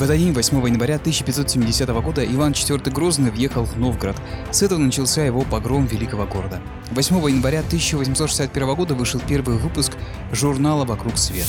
В этот день, 8 января 1570 года, Иван IV Грозный въехал в Новгород. С этого начался его погром великого города. 8 января 1861 года вышел первый выпуск журнала «Вокруг света».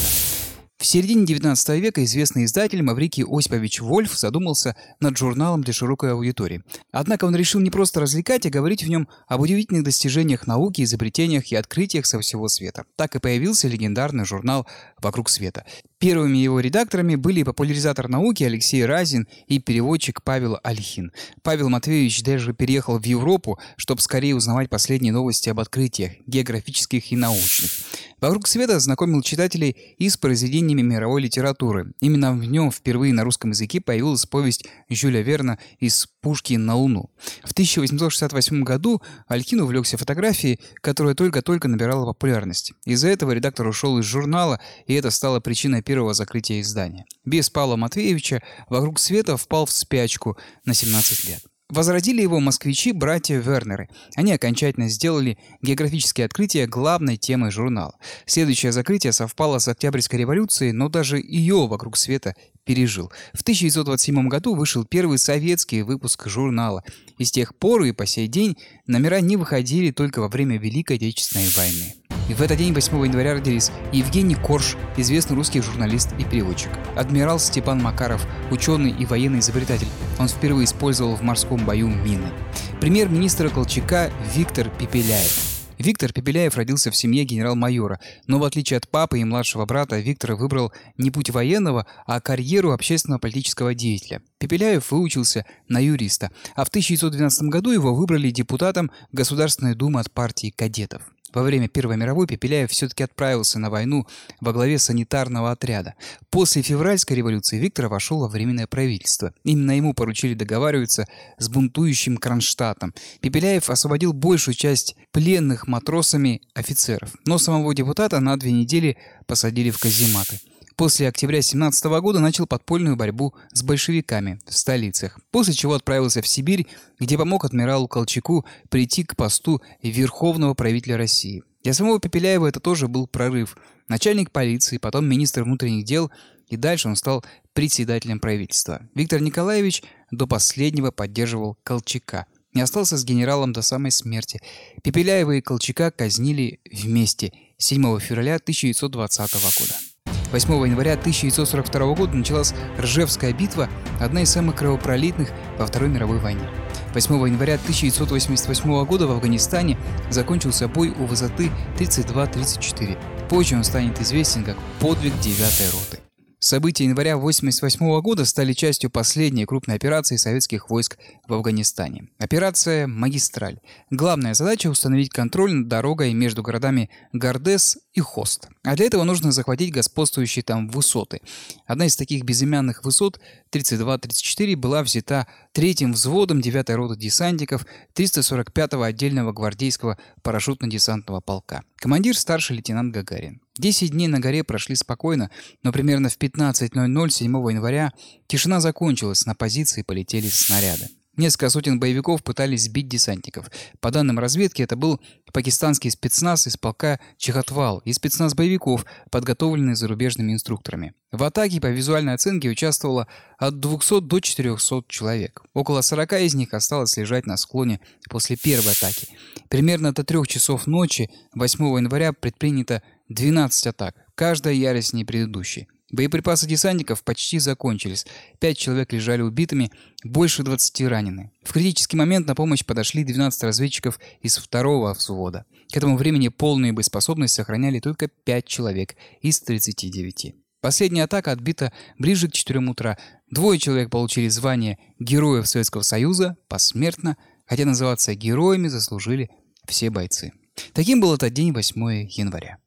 В середине XIX века известный издатель Маврикий Осипович Вольф задумался над журналом для широкой аудитории. Однако он решил не просто развлекать, а говорить в нем об удивительных достижениях науки, изобретениях и открытиях со всего света. Так и появился легендарный журнал «Вокруг света». Первыми его редакторами были популяризатор науки Алексей Разин и переводчик Павел Ольхин. Павел Матвеевич даже переехал в Европу, чтобы скорее узнавать последние новости об открытиях, географических и научных. «Вокруг света» знакомил читателей и с произведениями мировой литературы. Именно в нем впервые на русском языке появилась повесть Жюля Верна «Из пушки на Луну». В 1868 году Ольхин увлекся фотографией, которая только-только набирала популярность. Из-за этого редактор ушел из журнала, и это стало причиной первого закрытия издания. Без Павла Матвеевича «Вокруг света» впал в спячку на 17 лет. Возродили его москвичи-братья Вернеры. Они окончательно сделали географические открытия главной темой журнала. Следующее закрытие совпало с Октябрьской революцией, но даже ее «Вокруг света» пережил. В 1927 году вышел первый советский выпуск журнала. И с тех пор и по сей день номера не выходили только во время Великой Отечественной войны. И в этот день, 8 января, родились Евгений Корж, известный русский журналист и переводчик. Адмирал Степан Макаров, ученый и военный изобретатель. Он впервые использовал в морском бою мины. Премьер-министр Колчака Виктор Пепеляев. Виктор Пепеляев родился в семье генерал-майора, но в отличие от папы и младшего брата, Виктор выбрал не путь военного, а карьеру общественного политического деятеля. Пепеляев выучился на юриста, а в 1912 году его выбрали депутатом Государственной Думы от партии кадетов. Во время Первой мировой Пепеляев все-таки отправился на войну во главе санитарного отряда. После февральской революции Виктор вошел во Временное правительство. Именно ему поручили договариваться с бунтующим Кронштадтом. Пепеляев освободил большую часть пленных матросами офицеров, но самого депутата на 2 недели посадили в казематы. После октября 1917 года начал подпольную борьбу с большевиками в столицах, после чего отправился в Сибирь, где помог адмиралу Колчаку прийти к посту верховного правителя России. Для самого Пепеляева это тоже был прорыв. Начальник полиции, потом министр внутренних дел, и дальше он стал председателем правительства. Виктор Николаевич до последнего поддерживал Колчака. Не остался с генералом до самой смерти. Пепеляева и Колчака казнили вместе 7 февраля 1920 года. 8 января 1942 года началась Ржевская битва, одна из самых кровопролитных во Второй мировой войне. 8 января 1988 года в Афганистане закончился бой у высоты 32-34. Позже он станет известен как подвиг 9-й роты. События января 1988 года стали частью последней крупной операции советских войск в Афганистане. Операция «Магистраль». Главная задача – установить контроль над дорогой между городами Гардес и Хост. А для этого нужно захватить господствующие там высоты. Одна из таких безымянных высот, 32-34, была взята 3-м взводом 9-й роты десантников 345-го отдельного гвардейского парашютно-десантного полка. Командир старший лейтенант Гагарин. 10 дней на горе прошли спокойно, но примерно в 15:00 7 января тишина закончилась, на позиции полетели снаряды. Несколько сотен боевиков пытались сбить десантников. По данным разведки, это был пакистанский спецназ из полка Чехотвал и спецназ боевиков, подготовленный зарубежными инструкторами. В атаке по визуальной оценке участвовало от 200 до 400 человек. Около 40 из них осталось лежать на склоне после первой атаки. Примерно до 3 часов ночи 8 января предпринято 12 атак, каждая яростнее предыдущей. Боеприпасы десантников почти закончились. 5 человек лежали убитыми, больше 20 ранены. В критический момент на помощь подошли 12 разведчиков из 2-го взвода. К этому времени полную боеспособность сохраняли только 5 человек из 39. Последняя атака отбита ближе к 4 утра. 2 человек получили звание Героев Советского Союза посмертно, хотя называться героями заслужили все бойцы. Таким был этот день, 8 января.